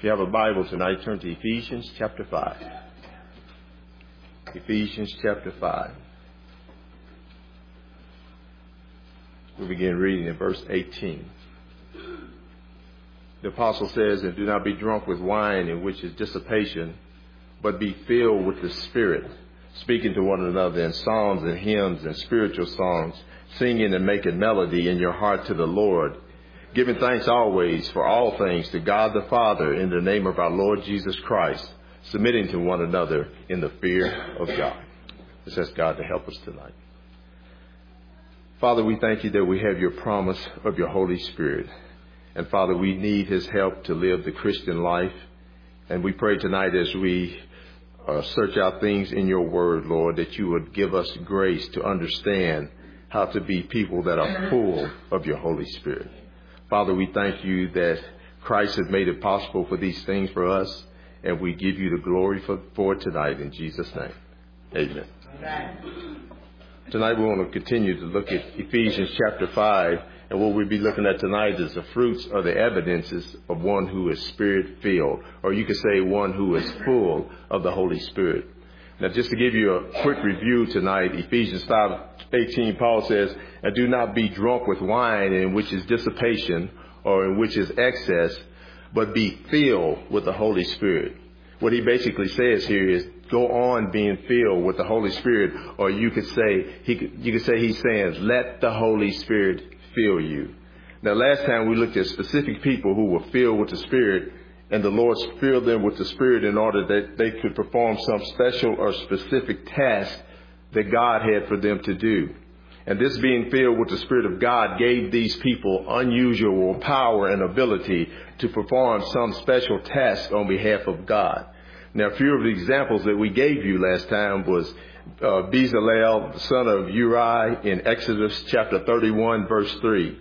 If you have a Bible tonight, turn to Ephesians chapter 5. Ephesians chapter 5. We'll begin reading in verse 18. The apostle says, "And do not be drunk with wine, in which is dissipation, but be filled with the Spirit, speaking to one another in psalms and hymns and spiritual songs, singing and making melody in your heart to the Lord, giving thanks always for all things to God the Father in the name of our Lord Jesus Christ, submitting to one another in the fear of God." Let's ask God to help us tonight. Father, we thank you that we have your promise of your Holy Spirit. And Father, we need his help to live the Christian life. And we pray tonight as we search out things in your word, Lord, that you would give us grace to understand how to be people that are full of your Holy Spirit. Father, we thank you that Christ has made it possible for these things for us, and we give you the glory for it tonight in Jesus' name. Amen. Tonight we want to continue to look at Ephesians chapter 5, and what we'll be looking at tonight is the fruits or the evidences of one who is Spirit-filled, or you could say one who is full of the Holy Spirit. Now, just to give you a quick review tonight, Ephesians 5:18, Paul says, "And do not be drunk with wine, in which is dissipation, or in which is excess, but be filled with the Holy Spirit." What he basically says here is go on being filled with the Holy Spirit, or you could say he's saying, let the Holy Spirit fill you. Now, last time we looked at specific people who were filled with the Spirit, and the Lord filled them with the Spirit in order that they could perform some special or specific task that God had for them to do. And this being filled with the Spirit of God gave these people unusual power and ability to perform some special task on behalf of God. Now, a few of the examples that we gave you last time was Bezalel, the son of Uri, in Exodus chapter 31, verse 3.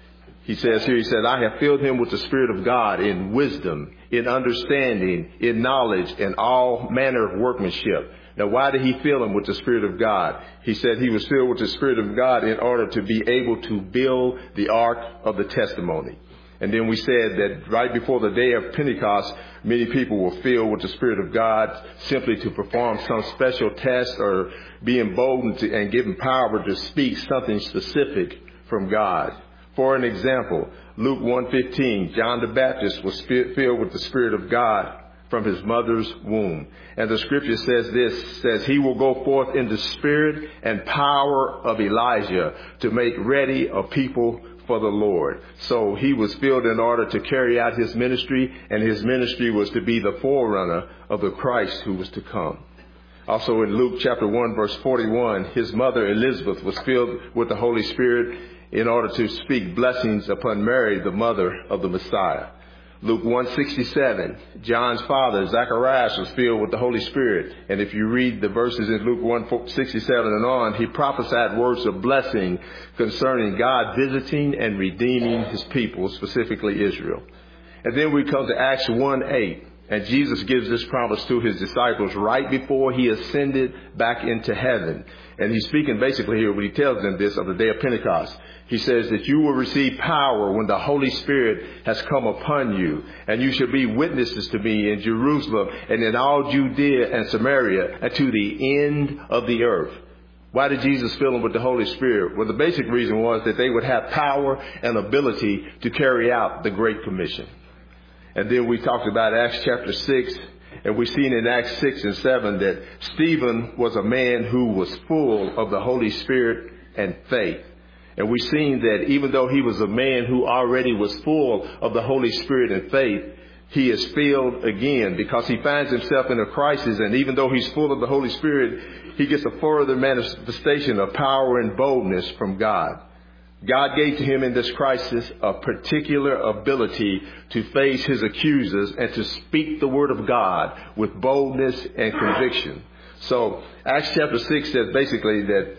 He says here, he said, "I have filled him with the Spirit of God in wisdom, in understanding, in knowledge, and all manner of workmanship." Now, why did he fill him with the Spirit of God? He said he was filled with the Spirit of God in order to be able to build the ark of the testimony. And then we said that right before the day of Pentecost, many people were filled with the Spirit of God simply to perform some special test or be emboldened and given power to speak something specific from God. For an example, Luke 1:15, John the Baptist was filled with the Spirit of God from his mother's womb. And the scripture says he will go forth in the spirit and power of Elijah to make ready a people for the Lord. So he was filled in order to carry out his ministry, and his ministry was to be the forerunner of the Christ who was to come. Also in Luke chapter 1 verse 41, his mother Elizabeth was filled with the Holy Spirit in order to speak blessings upon Mary, the mother of the Messiah. Luke 1:67, John's father, Zacharias, was filled with the Holy Spirit. And if you read the verses in Luke 1:67 and on, he prophesied words of blessing concerning God visiting and redeeming his people, specifically Israel. And then we come to Acts 1:8. And Jesus gives this promise to his disciples right before he ascended back into heaven. And he's speaking basically here when he tells them this of the day of Pentecost. He says that you will receive power when the Holy Spirit has come upon you. And you shall be witnesses to me in Jerusalem and in all Judea and Samaria and to the end of the earth. Why did Jesus fill them with the Holy Spirit? Well, the basic reason was that they would have power and ability to carry out the Great Commission. And then we talked about Acts chapter 6, and we've seen in Acts 6 and 7 that Stephen was a man who was full of the Holy Spirit and faith. And we've seen that even though he was a man who already was full of the Holy Spirit and faith, he is filled again because he finds himself in a crisis. And even though he's full of the Holy Spirit, he gets a further manifestation of power and boldness from God. God gave to him in this crisis a particular ability to face his accusers and to speak the word of God with boldness and conviction. So Acts chapter 6 says basically that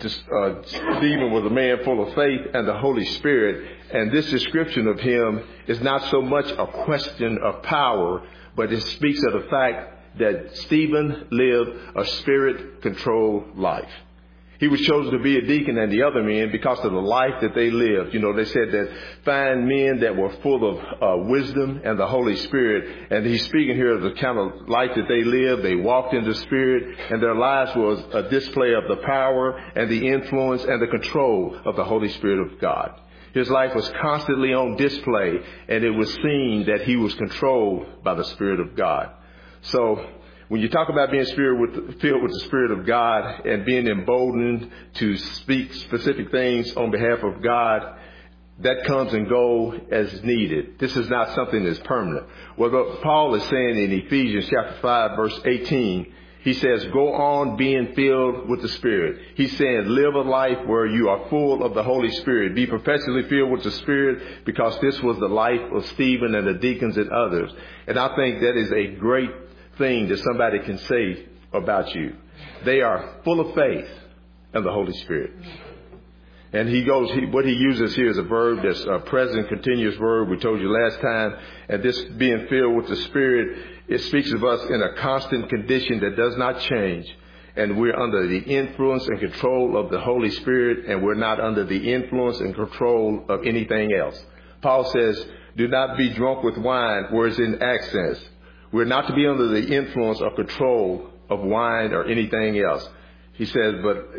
Stephen was a man full of faith and the Holy Spirit. And this description of him is not so much a question of power, but it speaks of the fact that Stephen lived a spirit-controlled life. He was chosen to be a deacon and the other men because of the life that they lived. You know, they said that find men that were full of wisdom and the Holy Spirit. And he's speaking here of the kind of life that they lived. They walked in the Spirit, and their lives was a display of the power and the influence and the control of the Holy Spirit of God. His life was constantly on display, and it was seen that he was controlled by the Spirit of God. So when you talk about being filled with the Spirit of God and being emboldened to speak specific things on behalf of God, that comes and goes as needed. This is not something that's permanent. Well, what Paul is saying in Ephesians chapter 5, verse 18, he says, go on being filled with the Spirit. He's saying, live a life where you are full of the Holy Spirit. Be perpetually filled with the Spirit, because this was the life of Stephen and the deacons and others. And I think that is a great thing that somebody can say about you. They are full of faith and the Holy Spirit. And what he uses here is a verb that's a present continuous verb. We told you last time. And this being filled with the Spirit, it speaks of us in a constant condition that does not change. And we're under the influence and control of the Holy Spirit, and we're not under the influence and control of anything else. Paul says, do not be drunk with wine, whereas in accents. We're not to be under the influence or control of wine or anything else. He says, but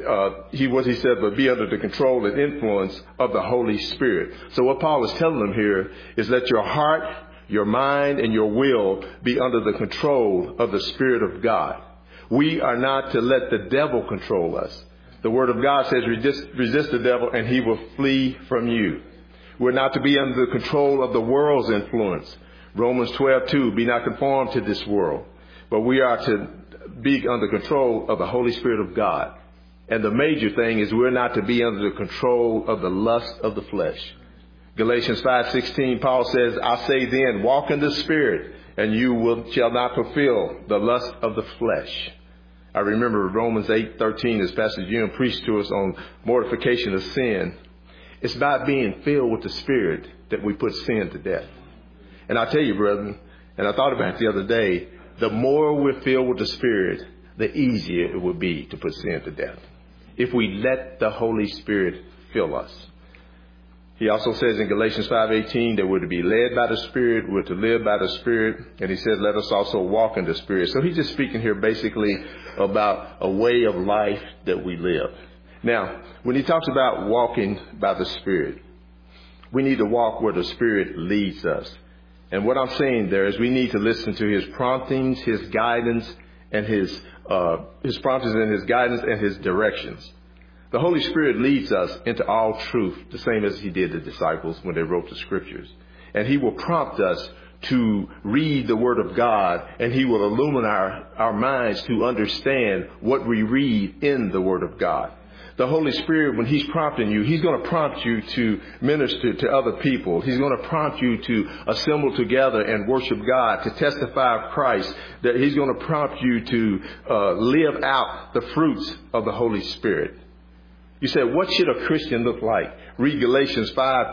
be under the control and influence of the Holy Spirit. So what Paul is telling them here is let your heart, your mind, and your will be under the control of the Spirit of God. We are not to let the devil control us. The Word of God says, resist the devil and he will flee from you. We're not to be under the control of the world's influence. Romans 12:2, be not conformed to this world. But we are to be under control of the Holy Spirit of God. And the major thing is we're not to be under the control of the lust of the flesh. Galatians 5:16, Paul says, I say then, walk in the Spirit, and you shall not fulfill the lust of the flesh. I remember Romans 8:13, as Pastor Jim preached to us on mortification of sin. It's about being filled with the Spirit that we put sin to death. And I tell you, brethren, and I thought about it the other day, the more we're filled with the Spirit, the easier it will be to put sin to death, if we let the Holy Spirit fill us. He also says in Galatians 5:18 that we're to be led by the Spirit, we're to live by the Spirit, and he says let us also walk in the Spirit. So he's just speaking here basically about a way of life that we live. Now, when he talks about walking by the Spirit, we need to walk where the Spirit leads us. And what I'm saying there is we need to listen to his promptings, his guidance, and his promptings and his guidance and his directions. The Holy Spirit leads us into all truth, the same as he did the disciples when they wrote the scriptures. And he will prompt us to read the Word of God, and he will illumine our minds to understand what we read in the Word of God. The Holy Spirit, when he's prompting you, he's going to prompt you to minister to other people. He's going to prompt you to assemble together and worship God, to testify of Christ. That he's going to prompt you to live out the fruits of the Holy Spirit. You say, what should a Christian look like? Read Galatians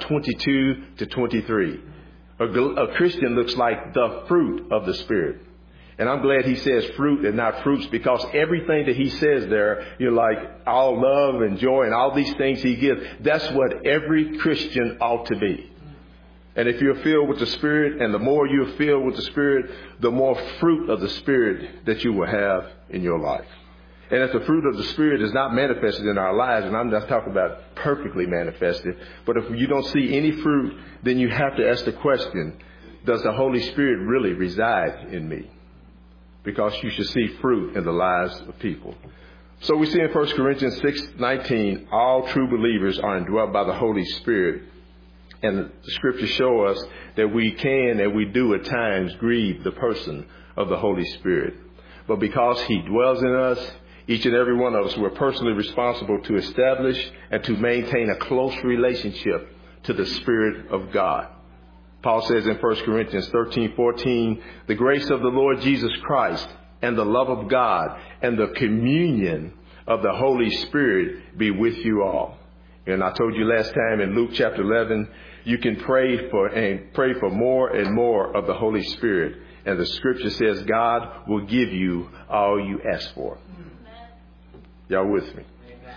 5:22 to 23. A Christian looks like the fruit of the Spirit. And I'm glad he says fruit and not fruits, because everything that he says there, like all love and joy and all these things he gives, that's what every Christian ought to be. And if you're filled with the Spirit, and the more you're filled with the Spirit, the more fruit of the Spirit that you will have in your life. And if the fruit of the Spirit is not manifested in our lives, and I'm not talking about perfectly manifested, but if you don't see any fruit, then you have to ask the question, does the Holy Spirit really reside in me? Because you should see fruit in the lives of people. So we see in 1 Corinthians 6:19, all true believers are indwelt by the Holy Spirit. And the scriptures show us that we can and we do at times grieve the person of the Holy Spirit. But because he dwells in us, each and every one of us, we're personally responsible to establish and to maintain a close relationship to the Spirit of God. Paul says in 1 Corinthians 13:14, the grace of the Lord Jesus Christ and the love of God and the communion of the Holy Spirit be with you all. And I told you last time in Luke chapter 11, you can pray for more and more of the Holy Spirit. And the scripture says God will give you all you ask for. Y'all with me?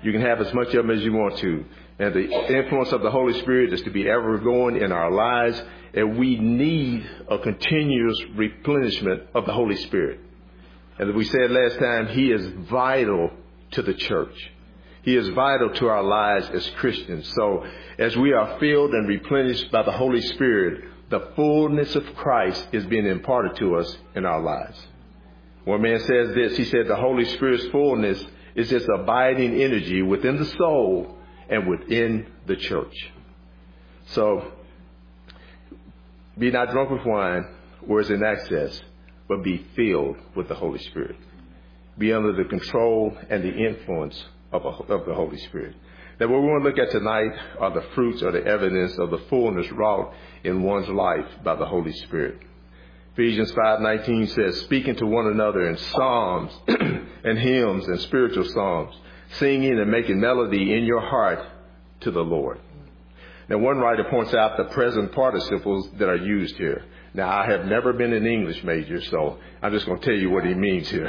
You can have as much of them as you want to. And the influence of the Holy Spirit is to be ever going in our lives. And we need a continuous replenishment of the Holy Spirit. And as we said last time, He is vital to the church. He is vital to our lives as Christians. So as we are filled and replenished by the Holy Spirit, the fullness of Christ is being imparted to us in our lives. One man says this, he said the Holy Spirit's fullness is this abiding energy within the soul and within the church. So be not drunk with wine, where it's in excess, but be filled with the Holy Spirit. Be under the control and the influence of the Holy Spirit. Now, what we want to look at tonight are the fruits or the evidence of the fullness wrought in one's life by the Holy Spirit. Ephesians 5:19 says, speaking to one another in psalms and hymns and spiritual songs, singing and making melody in your heart to the Lord. Now, one writer points out the present participles that are used here. Now, I have never been an English major, so I'm just going to tell you what he means here.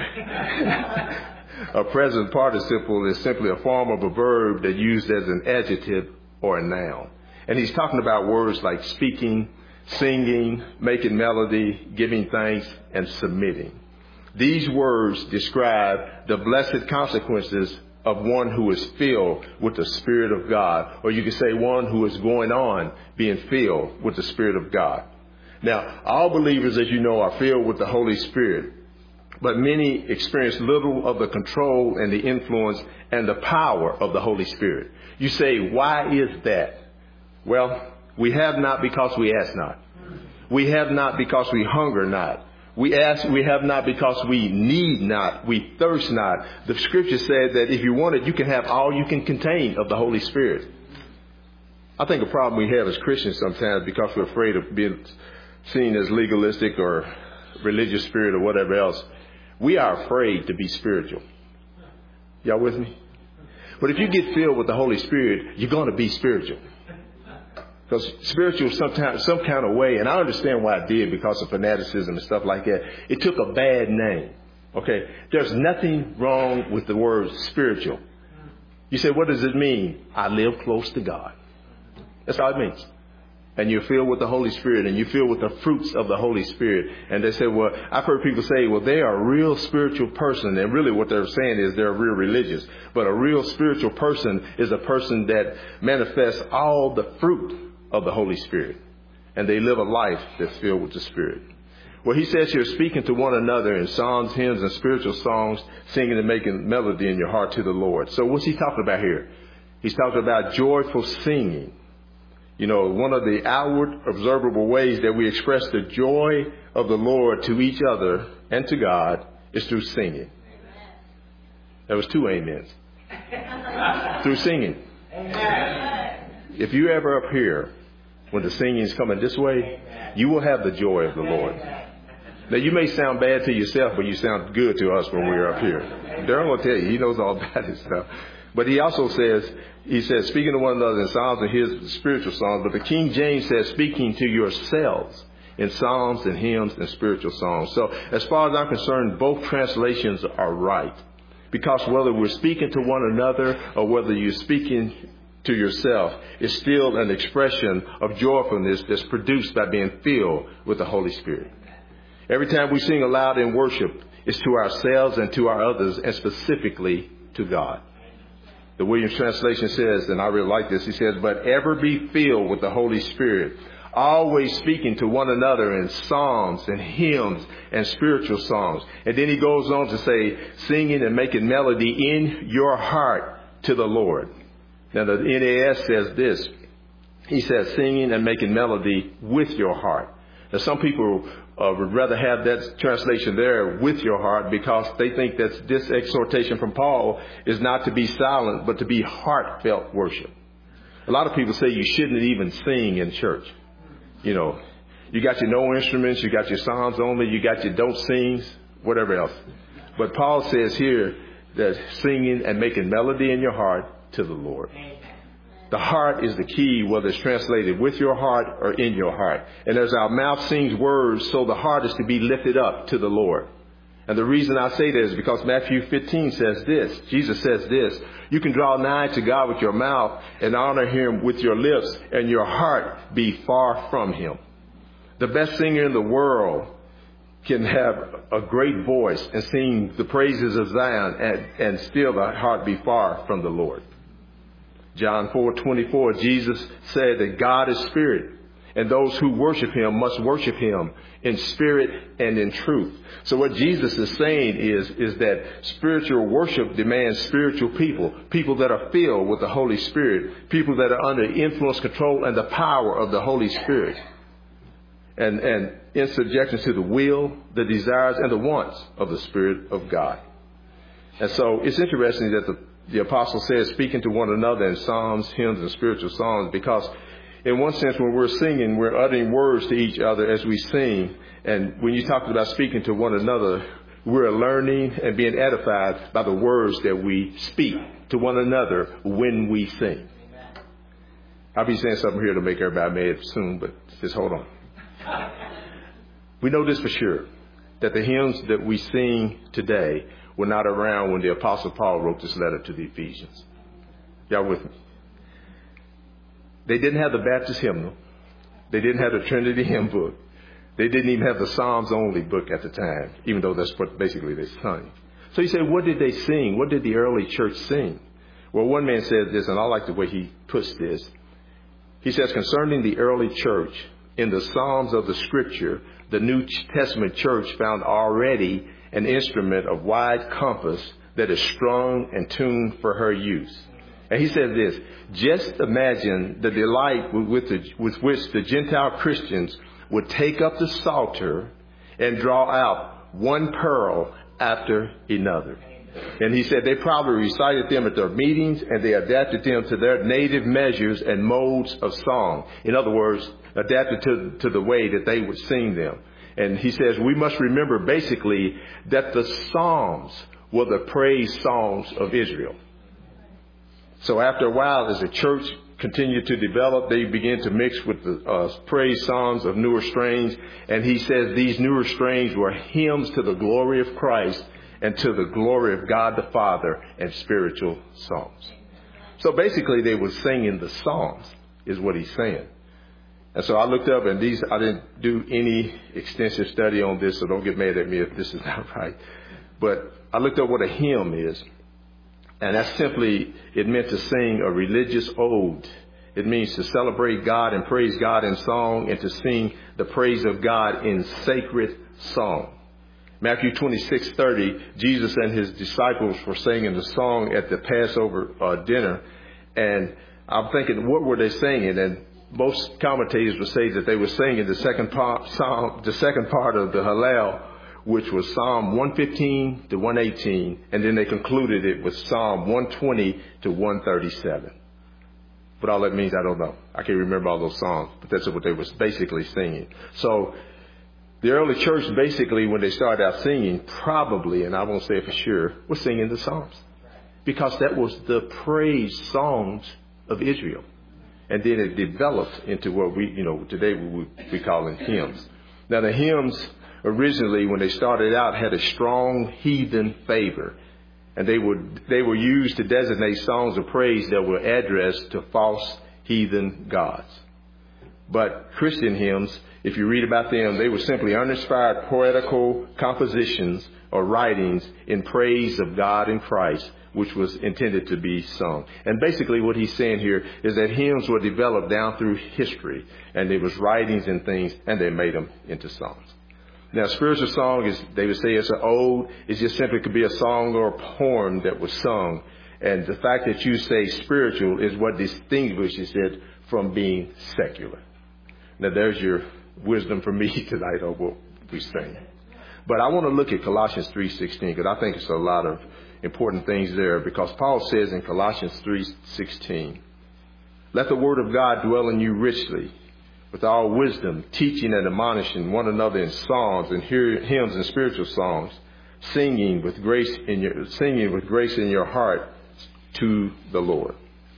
A present participle is simply a form of a verb that's used as an adjective or a noun. And he's talking about words like speaking, singing, making melody, giving thanks, and submitting. These words describe the blessed consequences of one who is filled with the Spirit of God. Or you could say one who is going on being filled with the Spirit of God. Now, all believers, as you know, are filled with the Holy Spirit. But many experience little of the control and the influence and the power of the Holy Spirit. You say, why is that? Well, we have not because we ask not. We have not because we hunger not. We have not because we need not. We thirst not. The scripture said that if you want it, you can have all you can contain of the Holy Spirit. I think a problem we have as Christians sometimes because we're afraid of being seen as legalistic or religious spirit or whatever else. We are afraid to be spiritual. Y'all with me? But if you get filled with the Holy Spirit, you're going to be spiritual. Because spiritual sometimes, some kind of way, and I understand why it did because of fanaticism and stuff like that. It took a bad name. Okay? There's nothing wrong with the word spiritual. You say, what does it mean? I live close to God. That's all it means. And you're filled with the Holy Spirit and you're filled with the fruits of the Holy Spirit. And they say, well, I've heard people say, well, they are a real spiritual person. And really what they're saying is they're real religious. But a real spiritual person is a person that manifests all the fruit of the Holy Spirit. And they live a life that's filled with the Spirit. Well, he says you're speaking to one another in psalms, hymns, and spiritual songs, singing and making melody in your heart to the Lord. So what's he talking about here? He's talking about joyful singing. You know, one of the outward observable ways that we express the joy of the Lord to each other and to God is through singing. Amen. There was two amens. Through singing. Amen. If you ever up here when the singing is coming this way, you will have the joy of the Lord. Now, you may sound bad to yourself, but you sound good to us when we're up here. Darren will tell you, he knows all about this stuff. But he also says, speaking to one another in psalms and his spiritual songs. But the King James says, speaking to yourselves in psalms and hymns and spiritual songs. So as far as I'm concerned, both translations are right. Because whether we're speaking to one another or whether you're speaking to yourself, it's still an expression of joyfulness that's produced by being filled with the Holy Spirit. Every time we sing aloud in worship, it's to ourselves and to our others, and specifically to God. The Williams translation says, and I really like this, he says, but ever be filled with the Holy Spirit, always speaking to one another in psalms and hymns and spiritual songs. And then he goes on to say, singing and making melody in your heart to the Lord. Now the NAS says this. He says, singing and making melody with your heart. Now some people would rather have that translation there, with your heart, because they think that this exhortation from Paul is not to be silent, but to be heartfelt worship. A lot of people say you shouldn't even sing in church. You know, you got your no instruments, you got your psalms only, you got your don't sings, whatever else. But Paul says here that singing and making melody in your heart to the Lord. The heart is the key, whether it's translated with your heart or in your heart. And as our mouth sings words, so the heart is to be lifted up to the Lord. And the reason I say that is because Matthew 15 says this. Jesus says this: you can draw nigh to God with your mouth and honor him with your lips, and your heart be far from him. The best singer in the world can have a great voice and sing the praises of Zion and still the heart be far from the Lord. John 4:24, Jesus said that God is spirit, and those who worship him must worship him in spirit and in truth. So what Jesus is saying is that spiritual worship demands spiritual people that are filled with the Holy Spirit, people that are under influence, control, and the power of the Holy Spirit, and in subjection to the will, the desires, and the wants of the Spirit of God. And so it's interesting that the apostle says speaking to one another in psalms, hymns, and spiritual songs, because in one sense, when we're singing, we're uttering words to each other as we sing. And when you talk about speaking to one another, we're learning and being edified by the words that we speak to one another when we sing. I'll be saying something here to make everybody mad soon, but just hold on. We know this for sure, that the hymns that we sing today were not around when the Apostle Paul wrote this letter to the Ephesians. Y'all with me? They didn't have the Baptist hymnal. They didn't have the Trinity hymn book. They didn't even have the Psalms only book at the time, even though that's what basically they sung. So you say, what did they sing? What did the early church sing? Well, one man said this, and I like the way he puts this. He says, concerning the early church, in the Psalms of the Scripture, the New Testament church found already an instrument of wide compass that is strung and tuned for her use. And he said this: just imagine the delight with which the Gentile Christians would take up the Psalter and draw out one pearl after another. And he said they probably recited them at their meetings, and they adapted them to their native measures and modes of song. In other words, adapted to the way that they would sing them. And he says we must remember basically that the Psalms were the praise songs of Israel. So after a while, as the church continued to develop, they began to mix with the praise songs of newer strains. And he says these newer strains were hymns to the glory of Christ and to the glory of God the Father, and spiritual songs. So basically they were singing the Psalms, is what he's saying. And so I looked up, and I didn't do any extensive study on this, so don't get mad at me if this is not right. But I looked up what a hymn is. And that's simply, it meant to sing a religious ode. It means to celebrate God and praise God in song, and to sing the praise of God in sacred song. Matthew 26:30, Jesus and his disciples were singing the song at the Passover dinner. And I'm thinking, what were they singing? And most commentators would say that they were singing the second part of the Hallel, which was Psalm 115 to 118, and then they concluded it with Psalm 120 to 137. What all that means, I don't know. I can't remember all those songs, but that's what they were basically singing. So the early church, basically, when they started out singing, probably, and I won't say it for sure, was singing the Psalms, because that was the praise songs of Israel. And then it developed into what today we call it hymns. Now the hymns originally, when they started out, had a strong heathen favor. And they were used to designate songs of praise that were addressed to false heathen gods. But Christian hymns, if you read about them, they were simply uninspired poetical compositions or writings in praise of God and Christ, which was intended to be sung. And basically what he's saying here is that hymns were developed down through history, and there was writings and things, and they made them into songs. Now, spiritual song is, they would say it's an ode. It just simply could be a song or a poem that was sung. And the fact that you say spiritual is what distinguishes it from being secular. Now, there's your wisdom for me tonight on what we sing. But I want to look at Colossians 3:16, because I think it's a lot of important things there, because Paul says in Colossians 3:16, let the word of God dwell in you richly, with all wisdom, teaching and admonishing one another in psalms and hymns and spiritual songs, singing with grace in your heart to the Lord.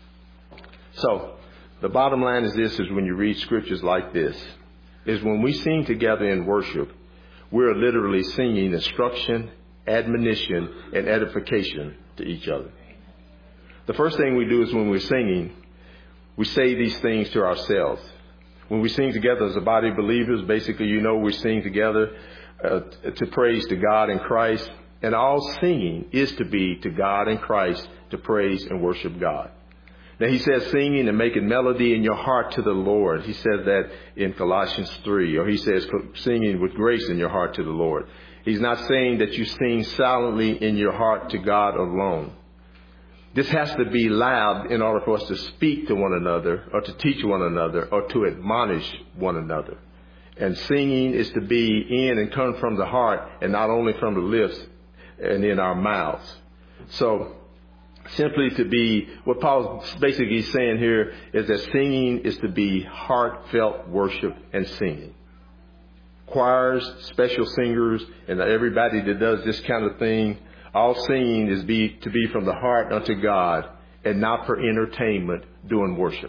So the bottom line is this: is when you read scriptures like this, is when we sing together in worship, We're literally singing instruction, admonition, and edification to each other. The first thing we do is when we're singing, we say these things to ourselves. When we sing together as a body of believers, basically, we sing together to praise to God in Christ. And all singing is to be to God in Christ, to praise and worship God. Now, he says singing and making melody in your heart to the Lord. He says that in Colossians 3, or he says singing with grace in your heart to the Lord. He's not saying that you sing silently in your heart to God alone. This has to be loud in order for us to speak to one another, or to teach one another, or to admonish one another. And singing is to be in and come from the heart, and not only from the lips and in our mouths. So simply to be, what Paul's basically saying here is that singing is to be heartfelt worship and singing. Choirs, special singers, and everybody that does this kind of thing, all singing is to be from the heart unto God and not for entertainment doing worship.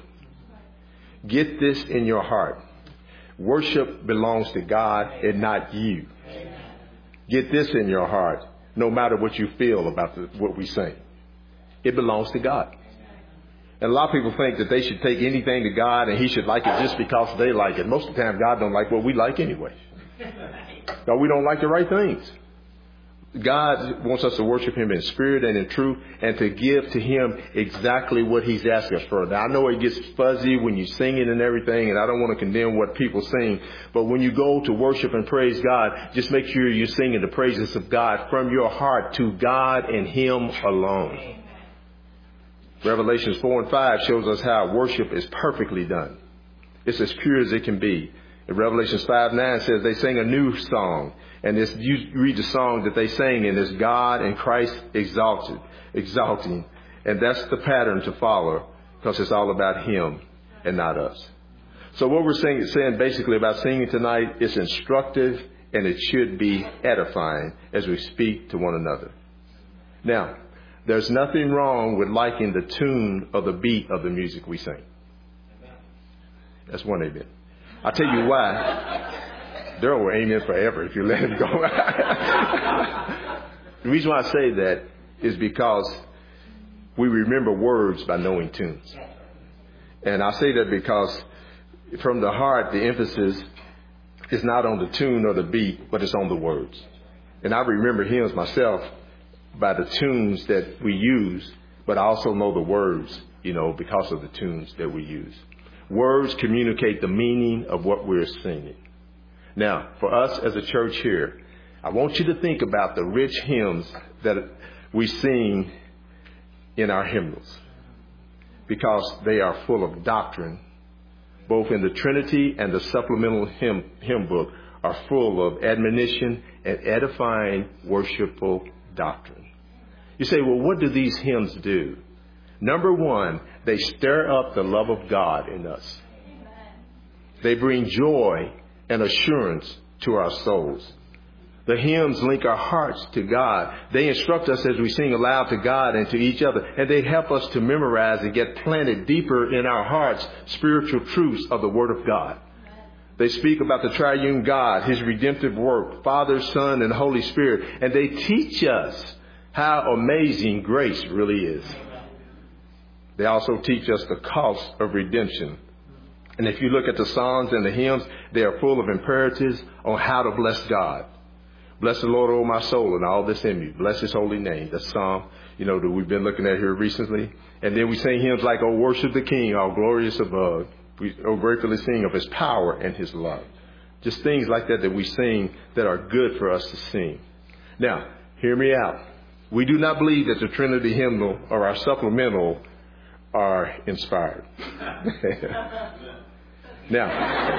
Get this in your heart. Worship belongs to God and not you. Get this in your heart, no matter what you feel about what we sing. It belongs to God. And a lot of people think that they should take anything to God and he should like it just because they like it. Most of the time, God don't like what we like anyway. No, we don't like the right things. God wants us to worship him in spirit and in truth, and to give to him exactly what he's asking us for. Now, I know it gets fuzzy when you sing it and everything, and I don't want to condemn what people sing. But when you go to worship and praise God, just make sure you're singing the praises of God from your heart to God and him alone. Revelations 4 and 5 shows us how worship is perfectly done. It's as pure as it can be. In Revelations 5:9 says they sing a new song. And you read the song that they sang in is God and Christ exalting. And that's the pattern to follow, because it's all about him and not us. So what we're saying basically about singing tonight is instructive, and it should be edifying as we speak to one another. Now, there's nothing wrong with liking the tune or the beat of the music we sing. That's one amen. I'll tell you why. Daryl will amen forever if you let him go. The reason why I say that is because we remember words by knowing tunes. And I say that because from the heart, the emphasis is not on the tune or the beat, but it's on the words. And I remember hymns myself by the tunes that we use, but I also know the words, because of the tunes that we use. Words communicate the meaning of what we're singing. Now, for us as a church here, I want you to think about the rich hymns that we sing in our hymnals, because they are full of doctrine. Both in the Trinity and the supplemental hymn book are full of admonition and edifying worshipful doctrine. You say, well, what do these hymns do? Number one, they stir up the love of God in us. They bring joy and assurance to our souls. The hymns link our hearts to God. They instruct us as we sing aloud to God and to each other. And they help us to memorize and get planted deeper in our hearts spiritual truths of the Word of God. They speak about the triune God, his redemptive work, Father, Son, and Holy Spirit. And they teach us how amazing grace really is. They also teach us the cost of redemption. And if you look at the Psalms and the hymns, they are full of imperatives on how to bless God. Bless the Lord, O my soul, and all that's in me. Bless his holy name. That's Psalm, that we've been looking at here recently. And then we sing hymns like, "Oh, worship the King, all glorious above. We gratefully sing of his power and his love." Just things like that we sing that are good for us to sing. Now, hear me out. We do not believe that the Trinity hymnal or our supplemental are inspired. Now,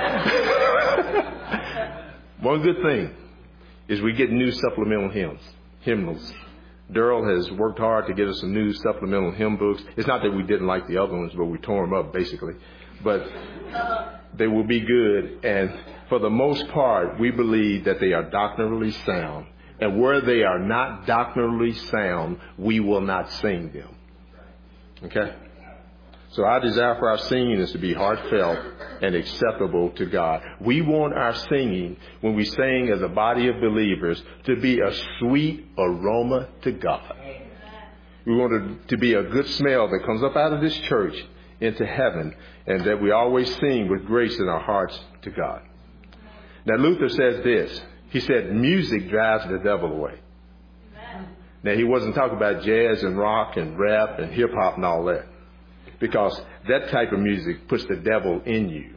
one good thing is we get new supplemental hymnals. Daryl has worked hard to get us some new supplemental hymn books. It's not that we didn't like the other ones, but we tore them up basically. But they will be good. And for the most part, we believe that they are doctrinally sound. And where they are not doctrinally sound, we will not sing them. Okay? So our desire for our singing is to be heartfelt and acceptable to God. We want our singing, when we sing as a body of believers, to be a sweet aroma to God. We want it to be a good smell that comes up out of this church into heaven, and that we always sing with grace in our hearts to God. Now, Luther says this. He said, music drives the devil away. Now, he wasn't talking about jazz and rock and rap and hip-hop and all that, because that type of music puts the devil in you.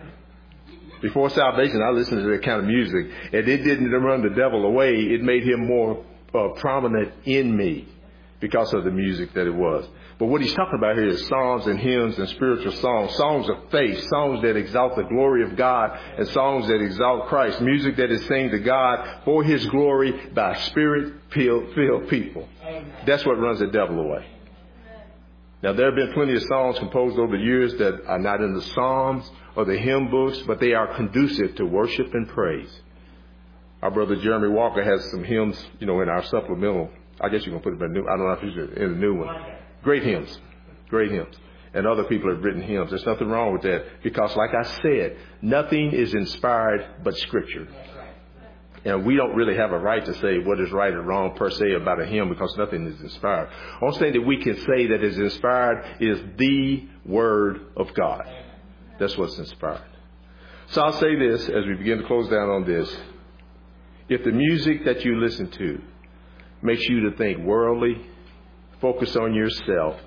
Before salvation, I listened to that kind of music, and it didn't run the devil away. It made him more prominent in me because of the music that it was. But what he's talking about here is psalms and hymns and spiritual songs, songs of faith, songs that exalt the glory of God, and songs that exalt Christ, music that is sang to God for his glory by spirit-filled people. That's what runs the devil away. Now, there have been plenty of songs composed over the years that are not in the Psalms or the hymn books, but they are conducive to worship and praise. Our brother Jeremy Walker has some hymns, in our supplemental. I guess you can put it in the new. I don't know if he's in the new one. Great hymns. Great hymns. And other people have written hymns. There's nothing wrong with that, because like I said, nothing is inspired but Scripture. And we don't really have a right to say what is right or wrong per se about a hymn, because nothing is inspired. The only thing that we can say that is inspired is the Word of God. That's what's inspired. So I'll say this as we begin to close down on this. If the music that you listen to makes you to think worldly, focus on yourself,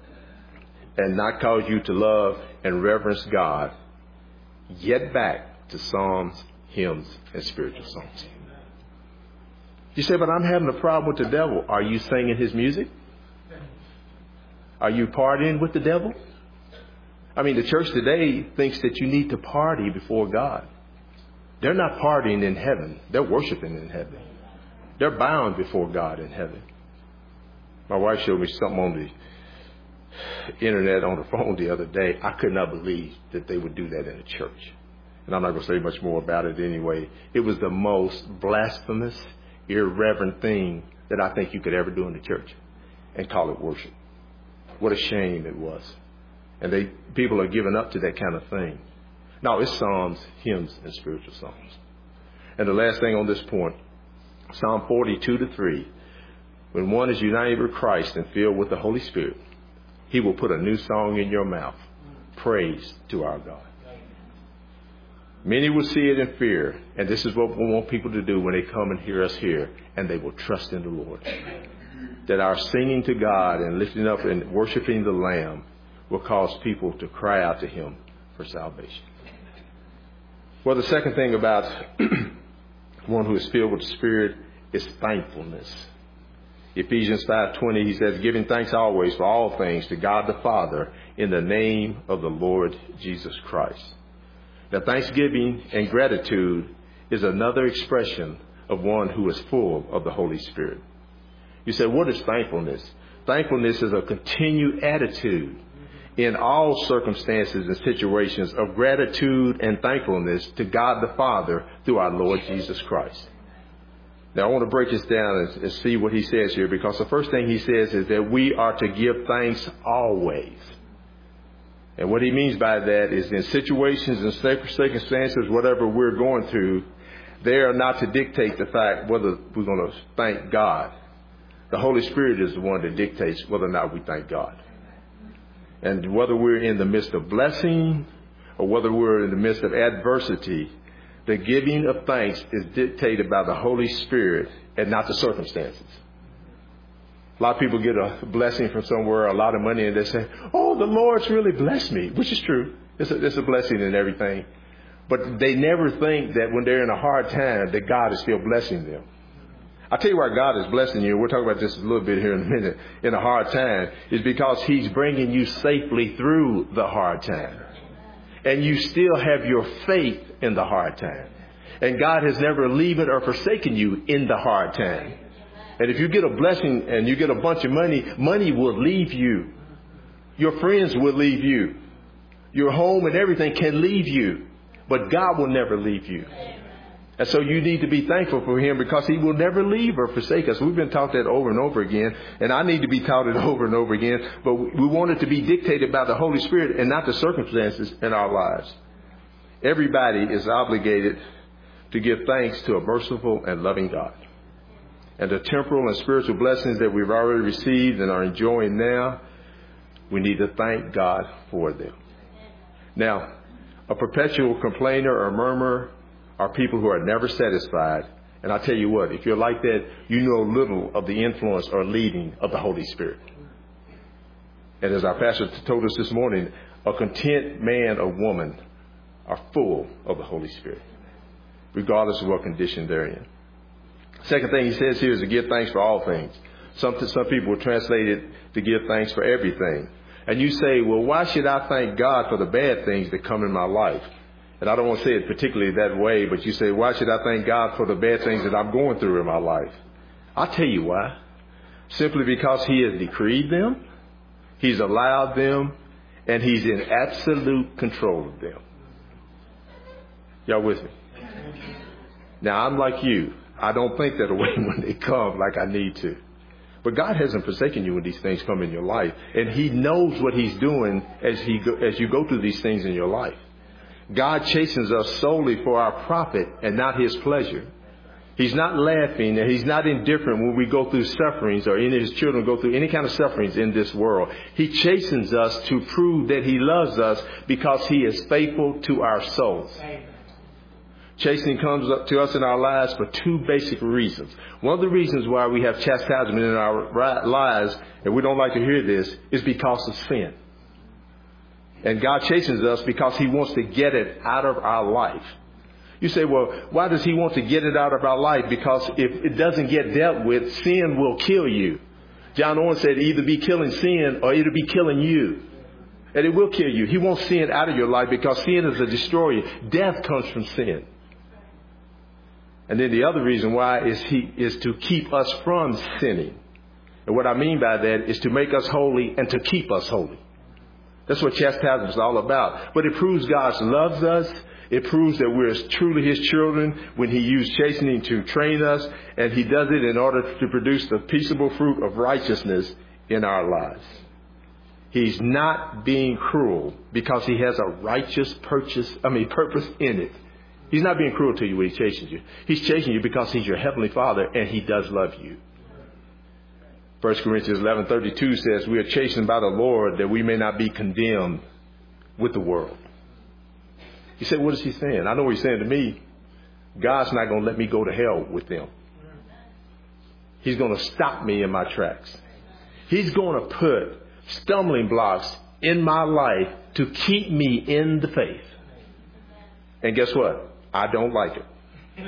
and not cause you to love and reverence God, get back to psalms, hymns, and spiritual songs. You say, but I'm having a problem with the devil. Are you singing his music? Are you partying with the devil? I mean, the church today thinks that you need to party before God. They're not partying in heaven. They're worshiping in heaven. They're bound before God in heaven. My wife showed me something on the internet on the phone the other day. I could not believe that they would do that in a church. And I'm not going to say much more about it anyway. It was the most blasphemous, irreverent thing that I think you could ever do in the church, and call it worship. What a shame it was. And people are giving up to that kind of thing. No, it's psalms, hymns, and spiritual songs. And the last thing on this point, Psalm 42-3. When one is united with Christ and filled with the Holy Spirit, he will put a new song in your mouth. Praise to our God. Many will see it in fear, and this is what we want people to do when they come and hear us here, and they will trust in the Lord. That our singing to God and lifting up and worshiping the Lamb will cause people to cry out to him for salvation. Well, the second thing about one who is filled with the Spirit is thankfulness. Ephesians 5:20, he says, giving thanks always for all things to God the Father in the name of the Lord Jesus Christ. Now, thanksgiving and gratitude is another expression of one who is full of the Holy Spirit. You say, what is thankfulness? Thankfulness is a continued attitude in all circumstances and situations of gratitude and thankfulness to God the Father through our Lord Jesus Christ. Now, I want to break this down and see what he says here, because the first thing he says is that we are to give thanks always. And what he means by that is in situations and circumstances, whatever we're going through, they are not to dictate the fact whether we're going to thank God. The Holy Spirit is the one that dictates whether or not we thank God. And whether we're in the midst of blessing or whether we're in the midst of adversity, the giving of thanks is dictated by the Holy Spirit and not the circumstances. A lot of people get a blessing from somewhere, a lot of money, and they say, oh, the Lord's really blessed me, which is true. It's a blessing and everything. But they never think that when they're in a hard time that God is still blessing them. I'll tell you why God is blessing you. We'll talk about this a little bit here in a minute. In a hard time is because he's bringing you safely through the hard time. And you still have your faith in the hard time. And God has never leaving or forsaken you in the hard time. And if you get a blessing and you get a bunch of money, money will leave you. Your friends will leave you. Your home and everything can leave you. But God will never leave you. And so you need to be thankful for him because he will never leave or forsake us. We've been taught that over and over again, and I need to be taught it over and over again. But we want it to be dictated by the Holy Spirit and not the circumstances in our lives. Everybody is obligated to give thanks to a merciful and loving God. And the temporal and spiritual blessings that we've already received and are enjoying now, we need to thank God for them. Now, a perpetual complainer or murmurer are people who are never satisfied. And I tell you what, if you're like that, you know little of the influence or leading of the Holy Spirit. And as our pastor told us this morning, a content man or woman are full of the Holy Spirit, regardless of what condition they're in. Second thing he says here is to give thanks for all things. Some people will translate it to give thanks for everything. And you say, well, why should I thank God for the bad things that come in my life? And I don't want to say it particularly that way, but you say, why should I thank God for the bad things that I'm going through in my life? I'll tell you why. Simply because he has decreed them, he's allowed them, and he's in absolute control of them. Y'all with me? Now, I'm like you. I don't think that away when they come like I need to. But God hasn't forsaken you when these things come in your life. And he knows what he's doing as you go through these things in your life. God chastens us solely for our profit and not his pleasure. He's not laughing and he's not indifferent when we go through sufferings or any of his children go through any kind of sufferings in this world. He chastens us to prove that he loves us because he is faithful to our souls. Chastening comes up to us in our lives for two basic reasons. One of the reasons why we have chastisement in our lives, and we don't like to hear this, is because of sin. And God chastens us because he wants to get it out of our life. You say, well, why does he want to get it out of our life? Because if it doesn't get dealt with, sin will kill you. John Owen said, either be killing sin or it'll be killing you. And it will kill you. He wants sin out of your life because sin is a destroyer. Death comes from sin. And then the other reason why is to keep us from sinning. And what I mean by that is to make us holy and to keep us holy. That's what chastisement is all about. But it proves God loves us. It proves that we're truly his children when he used chastening to train us. And he does it in order to produce the peaceable fruit of righteousness in our lives. He's not being cruel because he has a righteous purpose in it. He's not being cruel to you when he chastens you. He's chastening you because he's your heavenly Father and he does love you. 1 Corinthians 11:32 says, we are chastened by the Lord that we may not be condemned with the world. You say, what is he saying? I know what he's saying to me. God's not going to let me go to hell with them. He's going to stop me in my tracks. He's going to put stumbling blocks in my life to keep me in the faith. And guess what? I don't like it.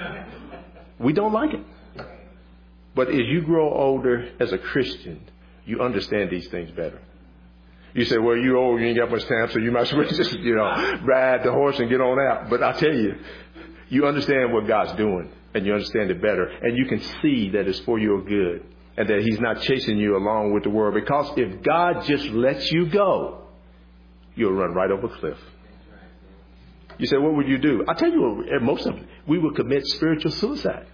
We don't like it. But as you grow older as a Christian, you understand these things better. You say, well, you're old, you ain't got much time, so you might as well just, ride the horse and get on out. But I tell you, you understand what God's doing, and you understand it better. And you can see that it's for your good, and that he's not chasing you along with the world. Because if God just lets you go, you'll run right over a cliff. You say, what would you do? I'll tell you what, most of them, we would commit spiritual suicide.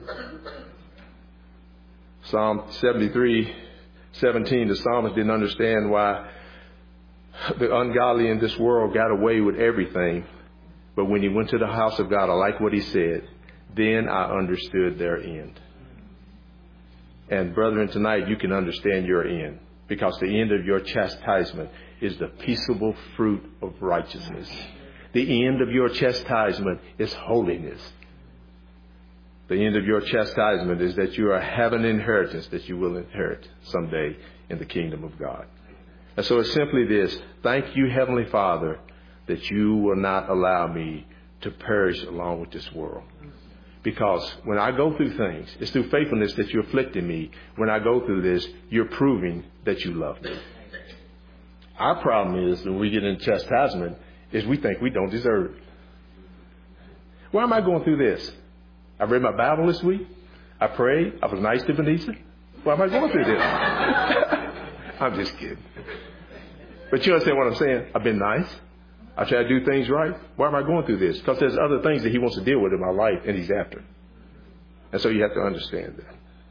Psalm 73:17, the psalmist didn't understand why the ungodly in this world got away with everything. But when he went to the house of God, I like what he said. Then I understood their end. And brethren, tonight you can understand your end. Because the end of your chastisement is the peaceable fruit of righteousness. The end of your chastisement is holiness. The end of your chastisement is that you have an inheritance that you will inherit someday in the kingdom of God. And so it's simply this. Thank you, Heavenly Father, that you will not allow me to perish along with this world. Because when I go through things, it's through faithfulness that you're afflicting me. When I go through this, you're proving that you love me. Our problem is when we get into chastisement is we think we don't deserve it. Why am I going through this? I read my Bible this week. I prayed. I was nice to Vanessa. Why am I going through this? I'm just kidding. But you understand what I'm saying? I've been nice. I try to do things right. Why am I going through this? Because there's other things that he wants to deal with in my life, and he's after. And so you have to understand that.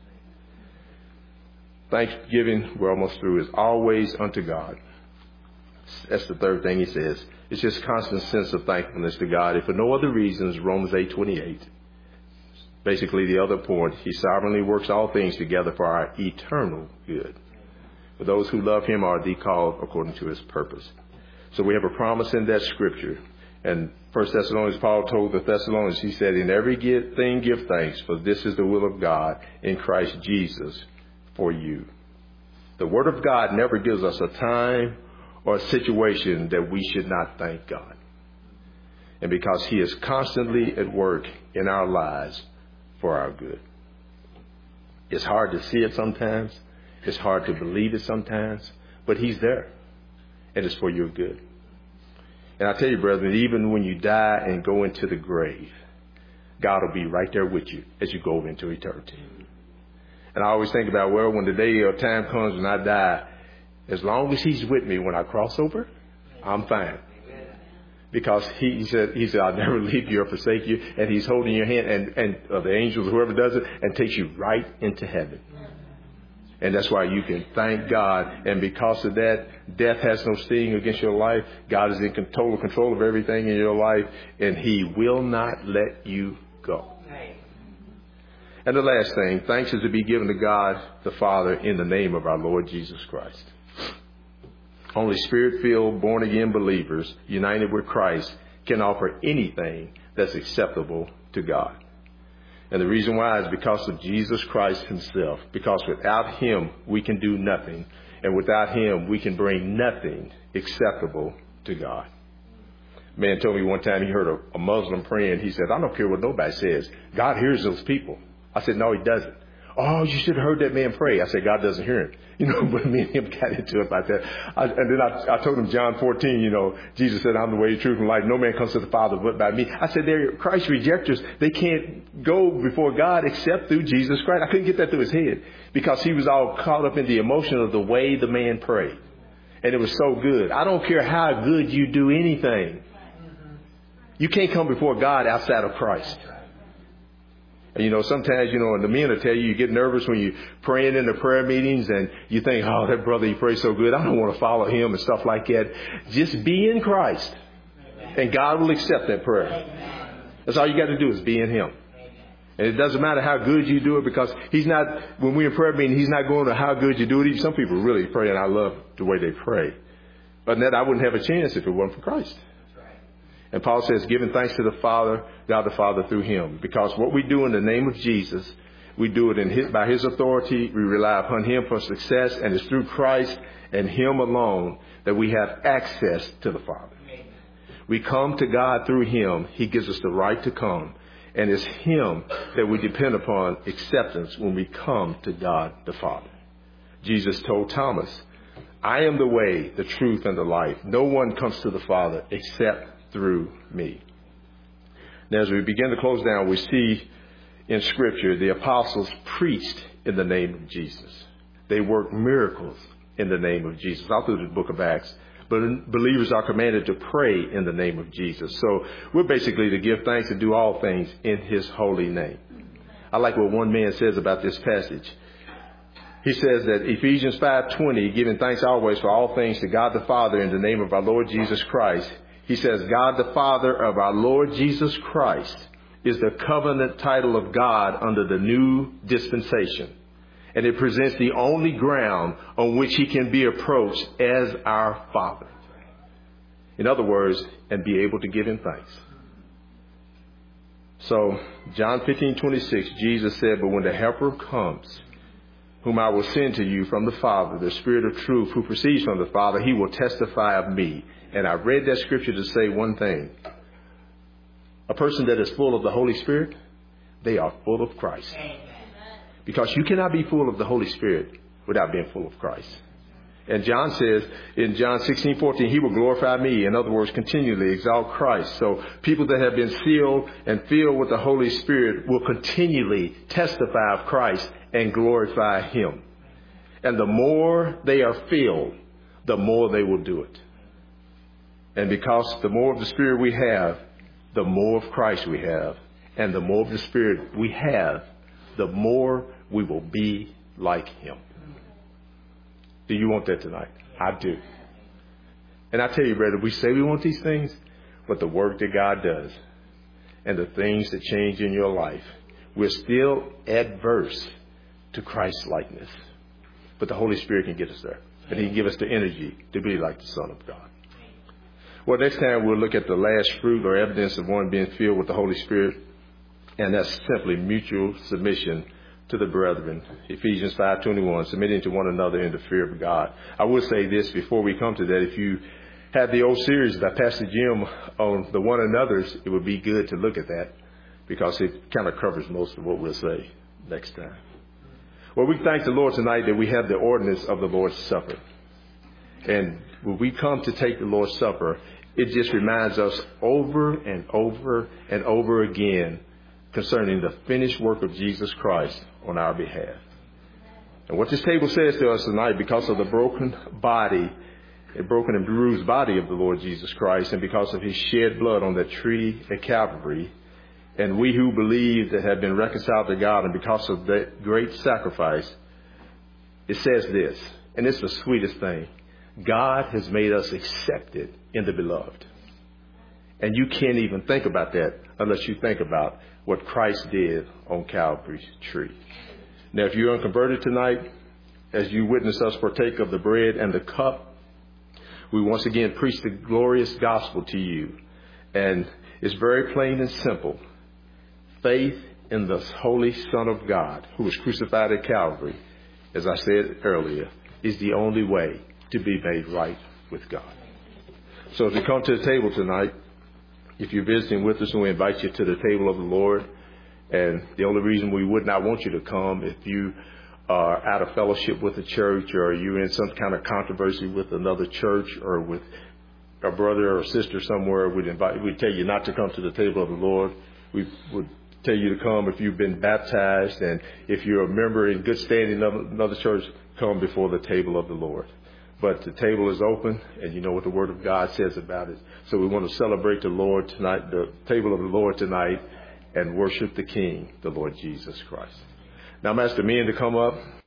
Thanksgiving, we're almost through, is always unto God. That's the third thing he says. It's just constant sense of thankfulness to God. If for no other reasons, Romans 8:28. Basically, the other point, he sovereignly works all things together for our eternal good. For those who love him are the called according to his purpose. So we have a promise in that scripture. And 1 Thessalonians, Paul told the Thessalonians, he said, in every thing give thanks, for this is the will of God in Christ Jesus for you. The word of God never gives us a time or a situation that we should not thank God. And because he is constantly at work in our lives for our good. It's hard to see it sometimes. It's hard to believe it sometimes. But he's there. And it's for your good. And I tell you, brethren, even when you die and go into the grave, God will be right there with you as you go into eternity. And I always think about, well, when the day or time comes when I die, as long as he's with me when I cross over, I'm fine. Because he said, I'll never leave you or forsake you. And he's holding your hand and the angels, whoever does it, and takes you right into heaven. And that's why you can thank God. And because of that, death has no sting against your life. God is in total control of everything in your life. And he will not let you go. And the last thing, thanks is to be given to God the Father in the name of our Lord Jesus Christ. Only Spirit-filled, born-again believers united with Christ can offer anything that's acceptable to God. And the reason why is because of Jesus Christ himself. Because without him, we can do nothing. And without him, we can bring nothing acceptable to God. A man told me one time he heard a Muslim praying. He said, I don't care what nobody says. God hears those people. I said, no, he doesn't. Oh, you should have heard that man pray. I said, God doesn't hear him. But me and him got into it about that. And then I told him John 14, Jesus said, I'm the way, the truth, and life. No man comes to the Father but by me. I said, they're Christ rejectors. They can't go before God except through Jesus Christ. I couldn't get that through his head because he was all caught up in the emotion of the way the man prayed. And it was so good. I don't care how good you do anything. You can't come before God outside of Christ. And, sometimes, and the men will tell you get nervous when you're praying in the prayer meetings and you think, oh, that brother, he prays so good. I don't want to follow him and stuff like that. Just be in Christ and God will accept that prayer. That's all you got to do is be in him. And it doesn't matter how good you do it because he's not, when we're in prayer meeting, he's not going to how good you do it. Some people really pray and I love the way they pray. But that I wouldn't have a chance if it wasn't for Christ. And Paul says, giving thanks to the Father, God the Father through him. Because what we do in the name of Jesus, we do it by his authority. We rely upon him for success. And it's through Christ and him alone that we have access to the Father. We come to God through him. He gives us the right to come. And it's him that we depend upon acceptance when we come to God the Father. Jesus told Thomas, I am the way, the truth, and the life. No one comes to the Father except through me. Now, as we begin to close down, we see in Scripture the apostles preached in the name of Jesus. They worked miracles in the name of Jesus. All through the book of Acts. But believers are commanded to pray in the name of Jesus. So we're basically to give thanks and do all things in his holy name. I like what one man says about this passage. He says that Ephesians 5:20, giving thanks always for all things to God the Father in the name of our Lord Jesus Christ. He says, God the Father of our Lord Jesus Christ is the covenant title of God under the new dispensation. And it presents the only ground on which he can be approached as our Father. In other words, and be able to give him thanks. So, John 15:26, Jesus said, but when the Helper comes, whom I will send to you from the Father, the Spirit of truth who proceeds from the Father, he will testify of me. And I read that scripture to say one thing. A person that is full of the Holy Spirit, they are full of Christ. Amen. Because you cannot be full of the Holy Spirit without being full of Christ. And John says in John 16:14, he will glorify me. In other words, continually exalt Christ. So people that have been sealed and filled with the Holy Spirit will continually testify of Christ and glorify him. And the more they are filled, the more they will do it. And because the more of the Spirit we have, the more of Christ we have. And the more of the Spirit we have, the more we will be like Him. Do you want that tonight? I do. And I tell you, brother, we say we want these things, but the work that God does and the things that change in your life, we're still adverse to Christ's likeness. But the Holy Spirit can get us there. And He can give us the energy to be like the Son of God. Well, next time we'll look at the last fruit or evidence of one being filled with the Holy Spirit. And that's simply mutual submission to the brethren. Ephesians 5:21, submitting to one another in the fear of God. I will say this before we come to that. If you had the old series by Pastor Jim on the one another's, it would be good to look at that because it kind of covers most of what we'll say next time. Well, we thank the Lord tonight that we have the ordinance of the Lord's Supper. And when we come to take the Lord's Supper, it just reminds us over and over and over again concerning the finished work of Jesus Christ on our behalf. And what this table says to us tonight, because of the broken and bruised body of the Lord Jesus Christ, and because of His shed blood on that tree at Calvary, and we who believe that have been reconciled to God, and because of that great sacrifice, it says this, and it's the sweetest thing. God has made us accepted in the beloved. And you can't even think about that unless you think about what Christ did on Calvary's tree. Now, if you're unconverted tonight, as you witness us partake of the bread and the cup, we once again preach the glorious gospel to you. And it's very plain and simple. Faith in the Holy Son of God, who was crucified at Calvary, as I said earlier, is the only way to be made right with God. So as we come to the table tonight, if you're visiting with us, we invite you to the table of the Lord. And the only reason we would not want you to come if you are out of fellowship with the church, or you're in some kind of controversy with another church, or with a brother or sister somewhere, we'd tell you not to come to the table of the Lord. We would tell you to come if you've been baptized, and if you're a member in good standing of another church, come before the table of the Lord. But the table is open, and you know what the Word of God says about it. So we want to celebrate the Lord tonight, the table of the Lord tonight, and worship the King, the Lord Jesus Christ. Now I'm asking the men to come up.